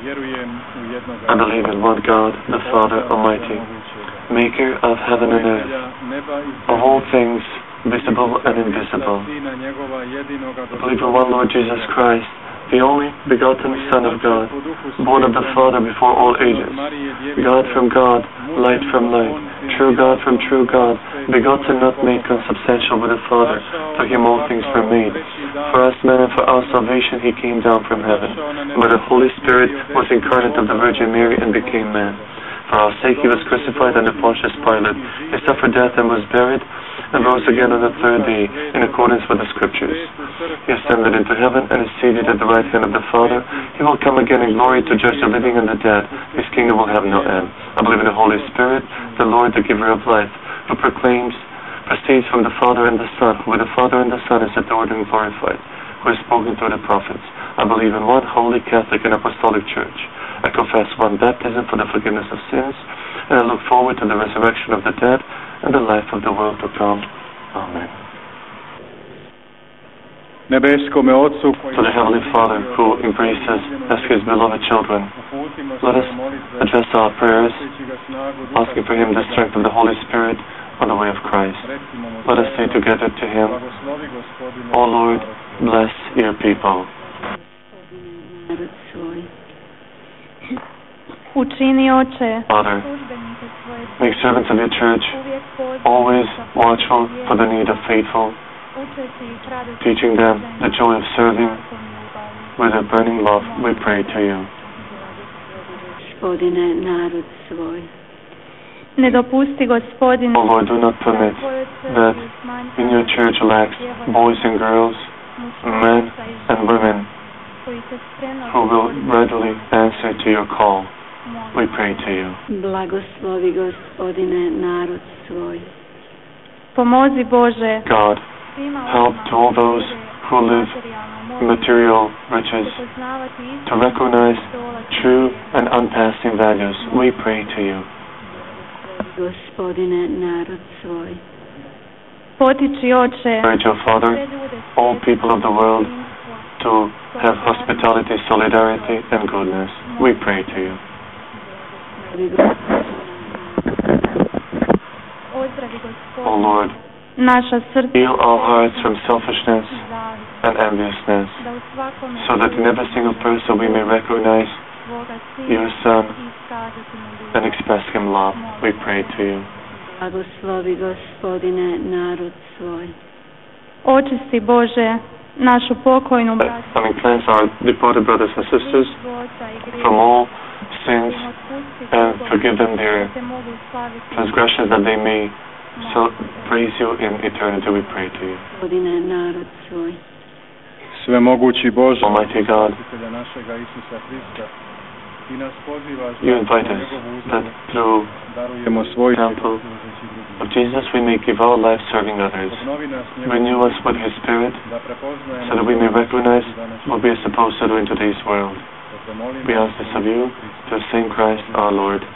I believe in one God, the Father Almighty, maker of heaven and earth, of all things visible and invisible. I believe in one Lord Jesus Christ, the only begotten Son of God, born of the Father before all ages, God from God, light from light, true God from true God, begotten, not made, consubstantial with the Father. For him all things were made. For us men and for our salvation he came down from heaven. And by the Holy Spirit was incarnate of the Virgin Mary and became man. For our sake he was crucified under Pontius Pilate. He suffered death and was buried, and rose again on the third day, in accordance with the Scriptures. He ascended into heaven and is seated at the right hand of the Father. He will come again in glory to judge the living and the dead. His kingdom will have no end. I believe in the Holy Spirit, the Lord, the giver of life, who proceeds from the Father and the Son, who with the Father and the Son is adored and glorified, who has spoken through the prophets. I believe in one holy, Catholic, and Apostolic Church. I confess one baptism for the forgiveness of sins, and I look forward to the resurrection of the dead and the life of the world to come. Amen. To the Heavenly Father, who embraced us as His beloved children, let us address our prayers, asking for Him the strength of the Holy Spirit on the way of Christ. Let us say together to Him, O Lord, bless your people. Father, make servants of your church always watchful for the need of faithful, teaching them the joy of serving with a burning love, we pray to you. O Lord, do not permit that in your church lacks boys and girls, men and women who will readily answer to your call. We pray to you. God, help to all those who live in material riches to recognize true and unpassing values. We pray to you. Urge your Father, all people of the world, to have hospitality, solidarity, and goodness. We pray to you. O Lord, heal our hearts from selfishness and enviousness, so that in every single person we may recognize your Son and express Him love. We pray to you. Cleanse our departed brothers and sisters from all sins and forgive them their transgressions, that they may praise you in eternity. We pray to you. Almighty God, you invite us that through the temple of Jesus we may give our life serving others. Renew us with His Spirit so that we may recognize what we are supposed to do in today's world. We ask this of you, through the same Christ our Lord.